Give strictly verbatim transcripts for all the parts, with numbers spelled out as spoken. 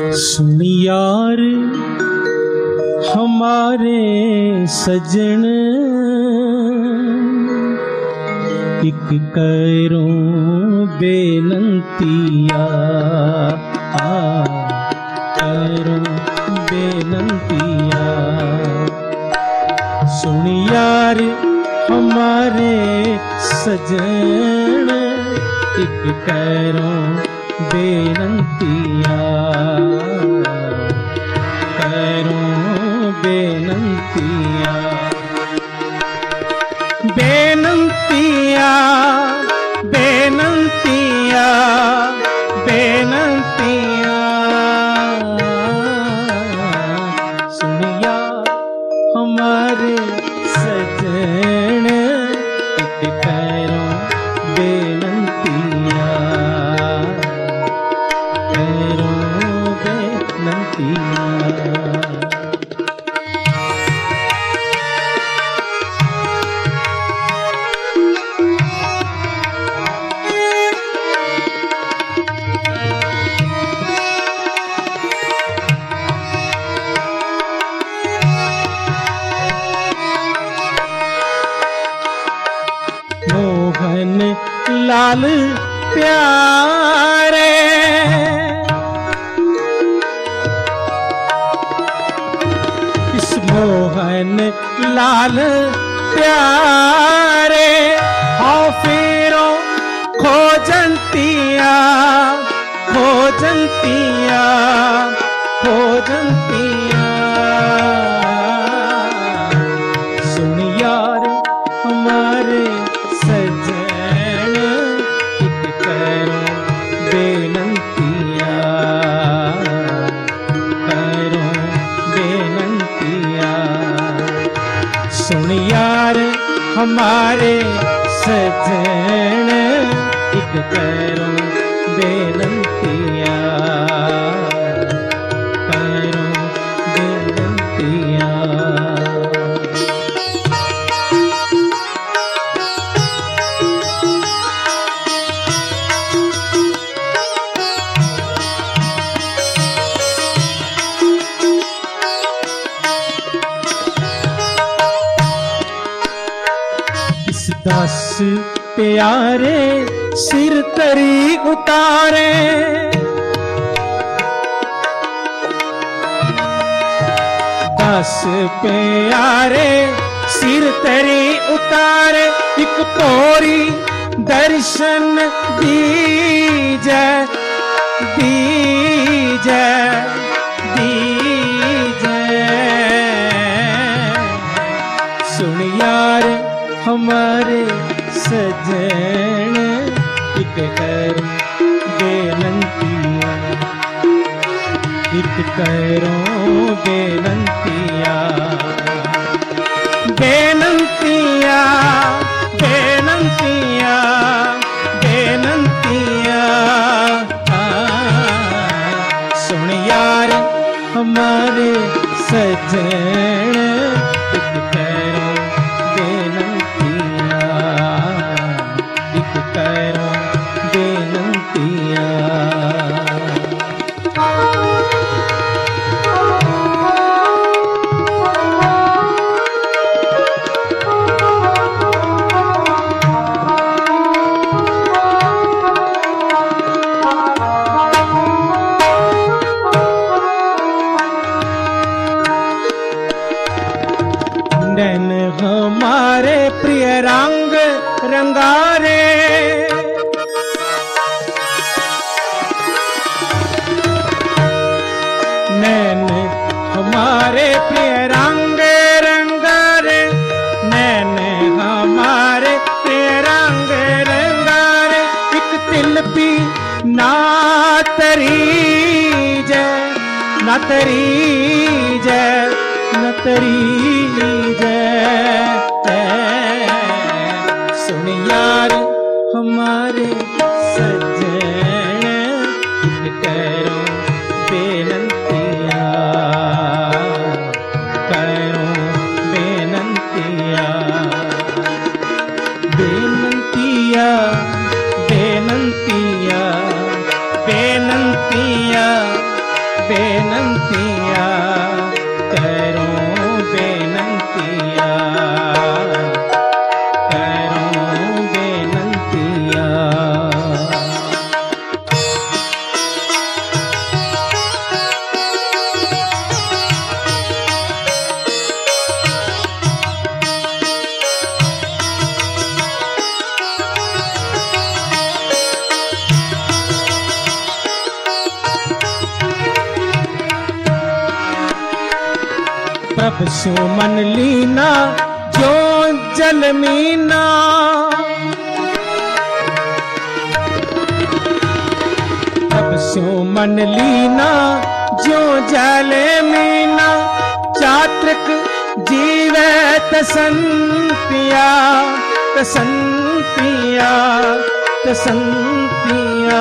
सुन यार हमारे सजन, एक करो बेनंतिया, आ करो बेनंतिया। सुन यार हमारे सजन, एक करो बेनंतिया, करो बेनंतिया। बेनंतिया बेनंतिया बेनंतिया। सुनिया हमारे सजन, एक करो बेनंतिया, करो बेनंतिया। मोहन लाल प्यारे, इस मोहन लाल प्यारे, आओ फेरो खोजंतिया, खोजंतिया खोजंतिया। सुन यार हमारे सजन, एक करो बेनंतिया, करो बेनंतिया। सुन यार हमारे सजन, एक करो बेनंतिया, करो बेनंतिया। दस प्यारे सिर तरी उतारे, दस प्यारे सिर तरी उतारे, एक पोरी दर्शन दीजै दीजै दीजै। सुन यार हमारे सजन, एक करो बेनंतिया, एक करो बेनंतिया। बेनंतिया बेनंतिया बेनंतिया। सुन यार हमारे सजन, एक करो बेनंतिया, एक करो बेनंतिया। नैन हमारे प्रिय रंग रंगारे, नैन हमारे प्रिय रंग रंगारे, नैन हमारे प्रिय रंग रंगारे। एक तिल भी ना तरी जय, ना तरी जय, न तरी जय। सुन यार हमारे सजन, एक करो बेनंतिया, करो बेनंतिया। बेनंतिया बेनंतिया बेनंतिया बेनंतिया करूं बेनंतिया करूं बेनंतिया। प्रभ सुमन लीना जो जल मीना प्रभ सुमन लीना जो जल मीना चात्रिक जीवे तसंतिया तसंतिया तसंतिया।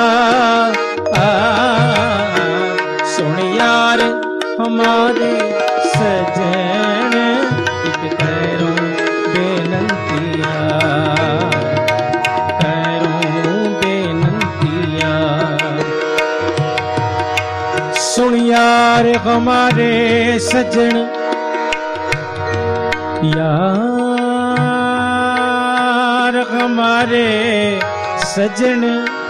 सुन यार हमारे सजन एक करूं बेनंतिया करूं बेनंतिया। सुन यार हमारे सजन यार हमारे सजन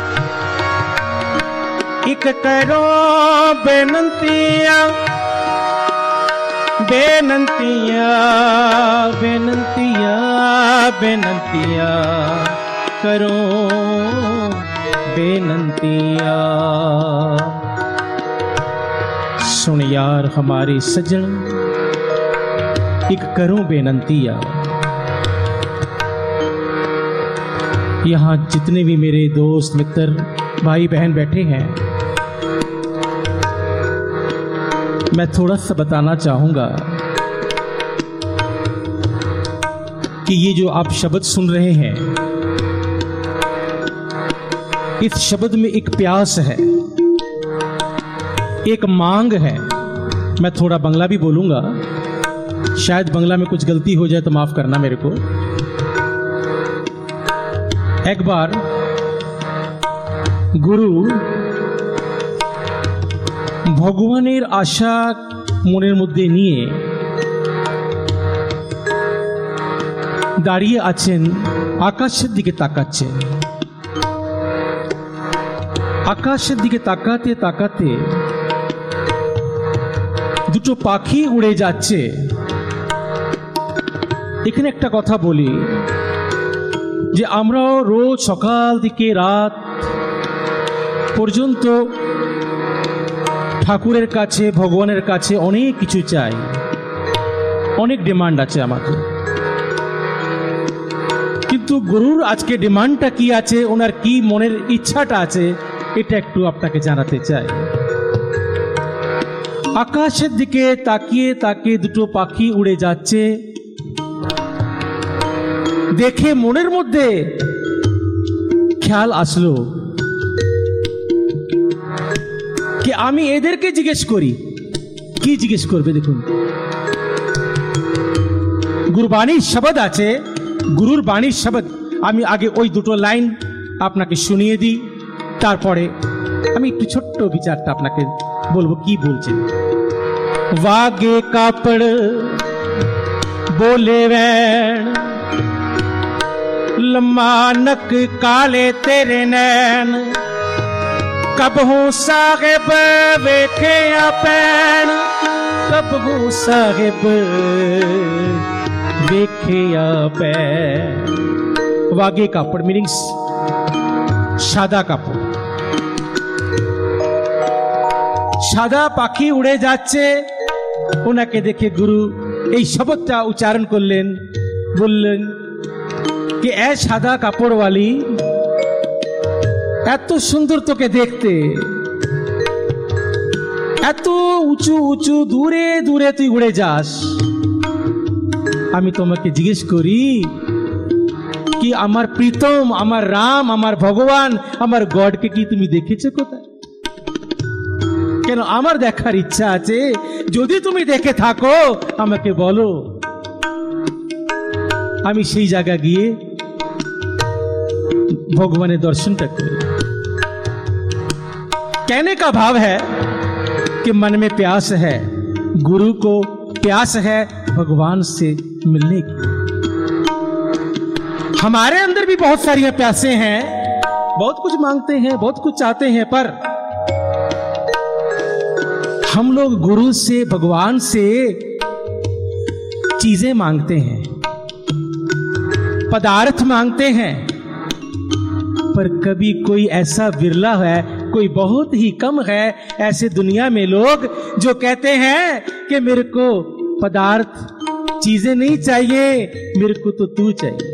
एक करो बेनंतिया बेनंतिया बेनंतिया बेनंतिया करो बेनंतिया। सुन यार हमारे सजन एक करूं बेनंतिया। यहां जितने भी मेरे दोस्त मित्र भाई बहन बैठे हैं, मैं थोड़ा सा बताना चाहूंगा कि ये जो आप शब्द सुन रहे हैं, इस शब्द में एक प्यास है, एक मांग है। मैं थोड़ा बंगला भी बोलूंगा, शायद बंगला में कुछ गलती हो जाए तो माफ करना मेरे को। एक बार गुरु ভগবানের আশা মনের মধ্যে নিয়ে দাঁড়িয়ে আছেন, আকাশের দিকে তাকাচ্ছেন। আকাশের দিকে তাকাতে তাকাতে দুটো পাখি উড়ে যাচ্ছে। এখানে একটা কথা বলি যে আমরাও রোজ সকাল থেকে রাত পর্যন্ত ঠাকুরের কাছে ভগবানের কাছে অনেক কিছু চাই, অনেক ডিমান্ড আছে আমাদের। কিন্তু গুরুর আজকে ডিমান্ডটা কি আছে, ওনার কি মনের ইচ্ছাটা আছে, এটা একটু আপনাকে জানাতে চাই। আকাশের দিকে তাকিয়ে তাকিয়ে দুটো পাখি উড়ে যাচ্ছে দেখে মনের মধ্যে খেয়াল আসলো कि आमी एदेर के जिज्ञेस करी। की जिज्ञेस करबे देखुन, गुरुबाणी शब्द आछे, गुरुर बाणी शब्द आमी आगे ओई दुटो लाइन आपनाके शुनिये दी, तारपरे आमी एकटु छोट्ट विचारटा आपनाके बोलबो की बोलछेन। वागे कापड़ बोले वैन लम्मा नक काले तेरे नैन कब हूँ साहिब वेखे पैन कब हूँ साहिब वेखे पैन। वागे कापड़ मीनिंग्स सादा कापड़। सादा पाखी उड़े जाच्छे, ओनाके देखे गुरु এই শব্দটা উচ্চারণ করলেন, বললেন कि ए सादा कापड़ वाली এত সুন্দর তোকে দেখতে, এত উঁচু উঁচু দূরে দূরে তুই উড়ে যাস, আমি তোমাকে জিজ্ঞেস করি কি আমার প্রীতম, আমার রাম, আমার ভগবান, আমার গডকে কি তুমি দেখেছো কোথায়? কেন আমার দেখার ইচ্ছা আছে, যদি তুমি দেখে থাকো আমাকে বলো, আমি সেই জায়গা গিয়ে ভগবানের দর্শনটা করি। कहने का भाव है कि मन में प्यास है, गुरु को प्यास है भगवान से मिलने की। हमारे अंदर भी बहुत सारी प्यासें हैं, बहुत कुछ मांगते हैं, बहुत कुछ चाहते हैं, पर हम लोग गुरु से, भगवान से चीजें मांगते हैं, पदार्थ मांगते हैं, पर कभी कोई ऐसा बिरला है, कोई बहुत ही कम है ऐसे दुनिया में लोग जो कहते हैं कि मेरे को पदार्थ, चीजें नहीं चाहिए, मेरे को तो तू चाहिए।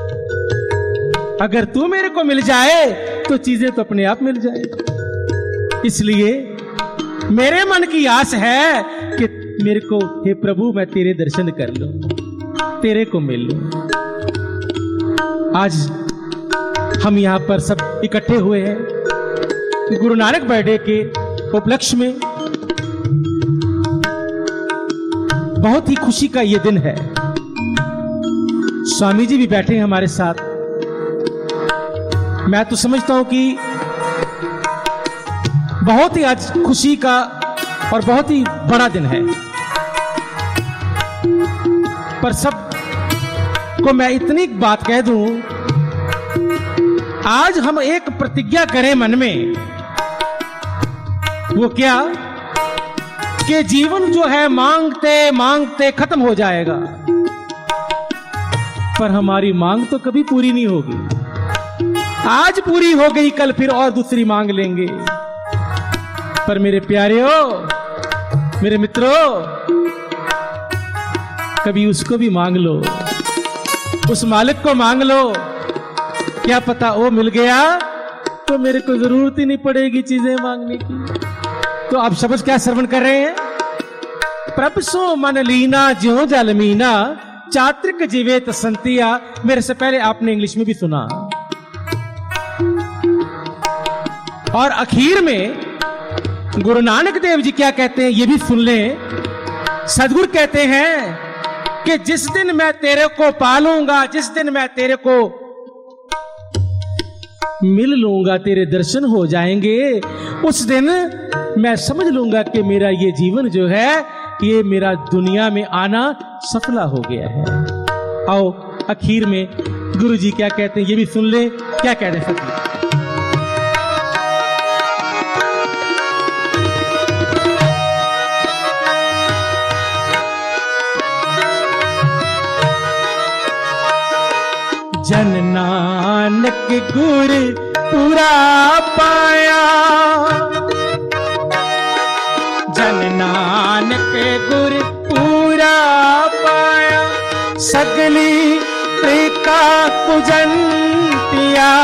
अगर तू मेरे को मिल जाए तो चीजें तो अपने आप मिल जाए। इसलिए मेरे मन की आस है कि मेरे को, हे प्रभु, मैं तेरे दर्शन कर लूं, तेरे को मिल लूं। आज हम यहां पर सब इकट्ठे हुए हैं गुरु नानक बर्थडे के उपलक्ष्य में। बहुत ही खुशी का यह दिन है। स्वामी जी भी बैठे हैं हमारे साथ। मैं तो समझता हूं कि बहुत ही आज खुशी का और बहुत ही बड़ा दिन है, पर सब को मैं इतनी बात कह दूं, आज हम एक प्रतिज्ञा करें मन में। वो क्या? कि जीवन जो है मांगते मांगते खत्म हो जाएगा, पर हमारी मांग तो कभी पूरी नहीं होगी। आज पूरी हो गई, कल फिर और दूसरी मांग लेंगे। पर मेरे प्यारेओ, मेरे मित्रों, कभी उसको भी मांग लो, उस मालिक को मांग लो। क्या पता वो मिल गया तो मेरे को जरूरत ही नहीं पड़ेगी चीजें मांगने की। तो आप शब्द क्या श्रवण कर रहे हैं? प्रभ सो मन लीना ज्यों जल मीना, चात्रिक जीवेत संतिया। मेरे से पहले आपने इंग्लिश में भी सुना। और आखिर में गुरु नानक देव जी क्या कहते हैं ये भी सुन लें। सदगुरु कहते हैं कि जिस दिन मैं तेरे को पालूंगा, जिस दिन मैं तेरे को मिल लूंगा, तेरे दर्शन हो जाएंगे, उस दिन मैं समझ लूंगा कि मेरा ये जीवन जो है, ये मेरा दुनिया में आना सफला हो गया है। आओ आखिर में गुरु जी क्या कहते हैं ये भी सुन ले। क्या कह रहे हैं? जन नानक गुर पूरा पाया, जन नानक गुर पूरा पाया, सगली त्रिका बुझंतिया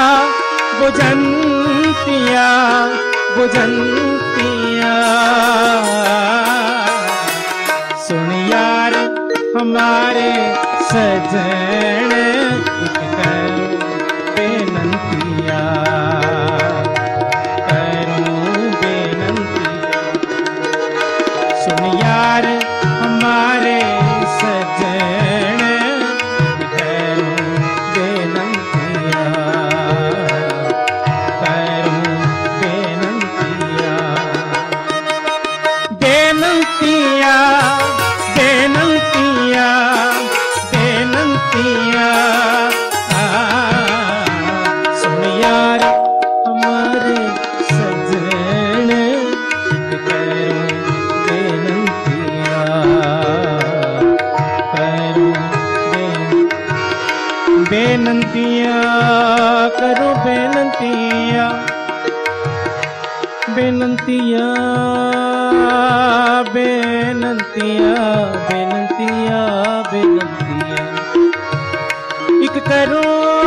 बुझंतिया बुझंतिया। सुन यार हमारे सजन बेनंतिया, करूं बेनंतिया। सुन यार हमारे सजन करूं बेनंतिया, करूं बेनंतिया। बेनंतिया बेनंतिया बेनंतिया। बेनंतिया करो बेनंतिया, बेनंतिया बेनंतिया बेनंतिया बेनंतिया। एक करो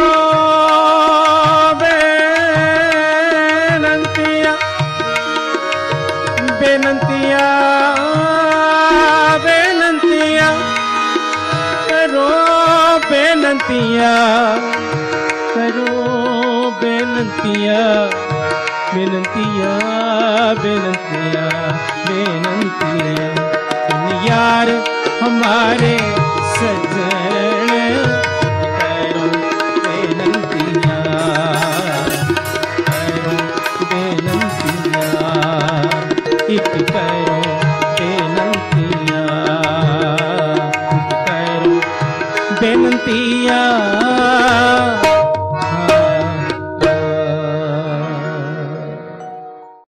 बेनंतिया, बेनंतिया बेनंतिया करो बेनंतिया, करो बेनंतिया, बेनंतिया बेनंतिया बेनंतिया। सुन यार हमारे सजन करो बेनंतिया, करो बेनंतिया। एक करो बेनतिया